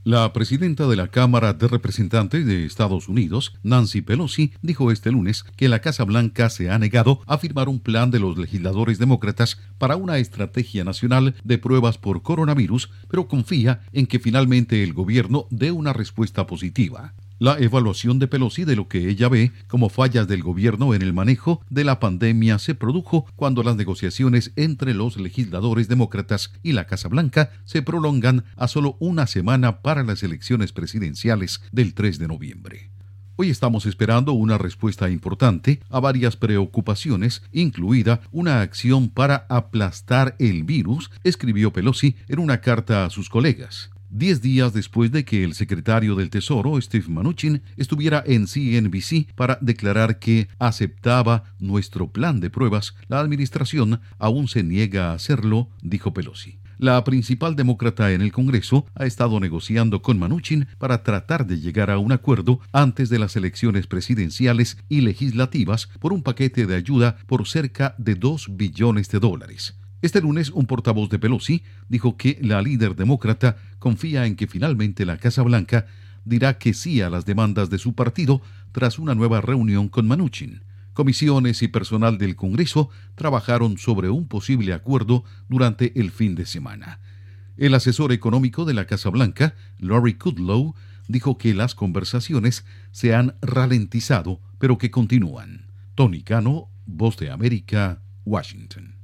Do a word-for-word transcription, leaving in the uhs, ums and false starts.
La presidenta de la Cámara de Representantes de Estados Unidos, Nancy Pelosi, dijo este lunes que la Casa Blanca se ha negado a firmar un plan de los legisladores demócratas para una estrategia nacional de pruebas por coronavirus, pero confía en que finalmente el gobierno dé una respuesta positiva. La evaluación de Pelosi de lo que ella ve como fallas del gobierno en el manejo de la pandemia se produjo cuando las negociaciones entre los legisladores demócratas y la Casa Blanca se prolongan a solo una semana para las elecciones presidenciales del tres de noviembre. Hoy estamos esperando una respuesta importante a varias preocupaciones, incluida una acción para aplastar el virus, escribió Pelosi en una carta a sus colegas. Diez días después de que el secretario del Tesoro, Steve Mnuchin, estuviera en C N B C para declarar que aceptaba nuestro plan de pruebas, la administración aún se niega a hacerlo, dijo Pelosi. La principal demócrata en el Congreso ha estado negociando con Mnuchin para tratar de llegar a un acuerdo antes de las elecciones presidenciales y legislativas por un paquete de ayuda por cerca de dos billones de dólares. Este lunes, un portavoz de Pelosi dijo que la líder demócrata confía en que finalmente la Casa Blanca dirá que sí a las demandas de su partido tras una nueva reunión con Mnuchin. Comisiones y personal del Congreso trabajaron sobre un posible acuerdo durante el fin de semana. El asesor económico de la Casa Blanca, Lori Kudlow, dijo que las conversaciones se han ralentizado, pero que continúan. Tony Cano, Voz de América, Washington.